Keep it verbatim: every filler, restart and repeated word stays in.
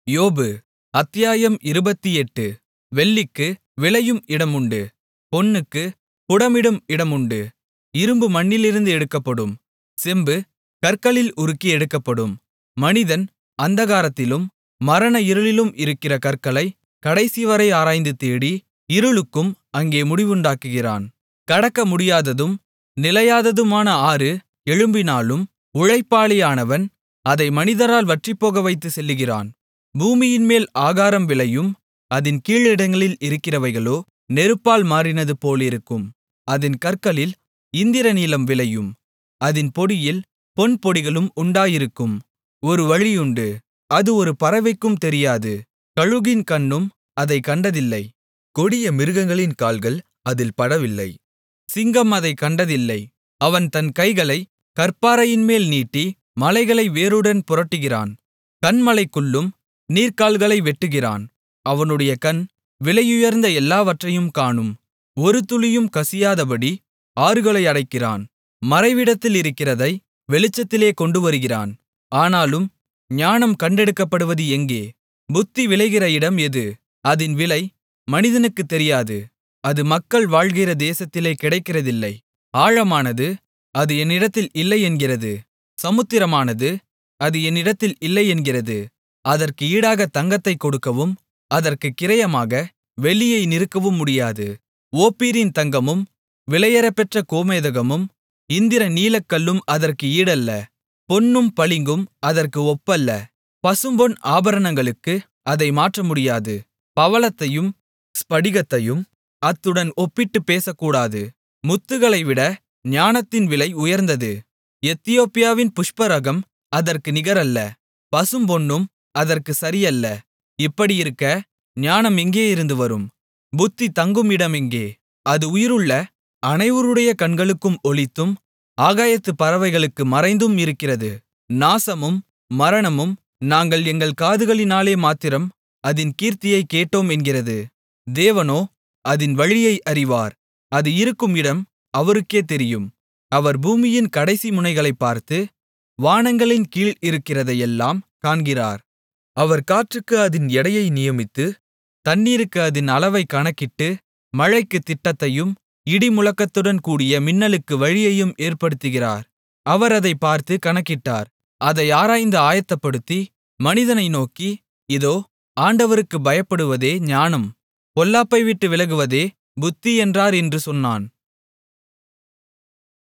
யோபு அத்தியாயம் இருபத்தெட்டு. வெள்ளிக்கு விளையும் இடமுண்டு, பொன்னுக்குப் புடமிடும் இடமுண்டு. இரும்பு மண்ணிலிருந்து எடுக்கப்படும், செம்பு கற்களில் உருக்கி எடுக்கப்படும். மனிதன் அந்தகாரத்திலும் மரண இருளிலும் இருக்கிற கற்களைக் கடைசிவரை ஆராய்ந்து தேடி, இருளுக்கும் அங்கே முடிவுண்டாக்குகிறான். கடக்க முடியாததும் நிலையாததுமான ஆறு எழும்பினாலும், உழைப்பாளியானவன் அதை மனிதரால் வற்றிப்போகவைத்துச் செல்லுகிறான். பூமியின்மேல் ஆகாரம் விளையும், அதின் கீழிடங்களில் இருக்கிறவைகளோ நெருப்பால் மாறினது போலிருக்கும். அதின் கற்களில் இந்திரநீலம் விளையும், அதின் பொடியில் பொன்பொடிகளும் உண்டாயிருக்கும். ஒரு வழியுண்டு, அது ஒரு பறவைக்கும் தெரியாது, கழுகின் கண்ணும் அதைக் கண்டதில்லை. கொடிய மிருகங்களின் கால்கள் அதில் படவில்லை, சிங்கம் அதைக் கண்டதில்லை. அவன் தன் கைகளைக் கற்பாறையின்மேல் நீட்டி மலைகளை வேருடன் புரட்டுகிறான். கன்மலைக்குள்ளும் நீர்க்கால்களை வெட்டுகிறான். அவனுடைய கண் விலையுயர்ந்த எல்லாவற்றையும் காணும். ஒரு துளியும் கசியாதபடி ஆறுகளை அடைக்கிறான். மறைவிடத்தில் இருக்கிறதை வெளிச்சத்திலே கொண்டுவருகிறான். ஆனாலும் ஞானம் கண்டெடுக்கப்படுவது எங்கே? புத்தி விளைகிற இடம் எது? அதின் விலை மனிதனுக்குத் தெரியாது. அது மக்கள் வாழ்கிற தேசத்திலே கிடைக்கிறதில்லை. ஆழமானது, அது என்னிடத்தில் இல்லை என்கிறது. சமுத்திரமானது, அது என்னிடத்தில் இல்லை என்கிறது. அதற்கு ஈடாகத் தங்கத்தைக் கொடுக்கவும் அதற்குக் கிரயமாக வெள்ளியை நிறுக்கவும் முடியாது. ஓப்பீரின் தங்கமும் விலையேறப்பெற்ற கோமேதகமும் இந்திர நீலக்கல்லும் அதற்கு ஈடல்ல. பொன்னும் பளிங்கும் அதற்கு ஒப்பல்ல. பசும்பொன் ஆபரணங்களுக்கு அதை மாற்றமுடியாது. பவளத்தையும் ஸ்படிகத்தையும் அத்துடன் ஒப்பிட்டுப் பேசக்கூடாது. முத்துகளைவிட ஞானத்தின் விலை உயர்ந்தது. எத்தியோப்பியாவின் புஷ்பராகம் அதற்கு நிகரல்ல, பசும்பொன்னும் அதற்கு சரியல்ல. இப்படியிருக்க ஞானம் எங்கேயிருந்து வரும்? புத்தி தங்கும் இடம் எங்கே? அது உயிருள்ள அனைவருடைய கண்களுக்கும் ஒளித்தும் ஆகாயத்துப் பறவைகளுக்கு மறைந்தும் இருக்கிறது. நாசமும் மரணமும் நாங்கள் எங்கள் காதுகளினாலே மாத்திரம் அதின் கீர்த்தியைக் கேட்டோம் என்கிறது. தேவனோ அதின் வழியை அறிவார், அது இருக்கும் இடம் அவருக்கே தெரியும். அவர் பூமியின் கடைசி முனைகளைப் பார்த்து, வானங்களின் கீழ் இருக்கிறதையெல்லாம் காண்கிறார். அவர் காற்றுக்கு அதின் எடையை நியமித்து, தண்ணீருக்கு அதின் அளவைக் கணக்கிட்டு, மழைக்குத் திட்டத்தையும் இடிமுழக்கத்துடன் கூடிய மின்னலுக்கு வழியையும் ஏற்படுத்துகிறார். அவர் அதைப் பார்த்து கணக்கிட்டார். அதை ஆராய்ந்து ஆயத்தப்படுத்தி மனிதனை நோக்கி, இதோ ஆண்டவருக்குப் பயப்படுவதே ஞானம், பொல்லாப்பை விட்டு விலகுவதே புத்தி என்றார் என்று சொன்னான்.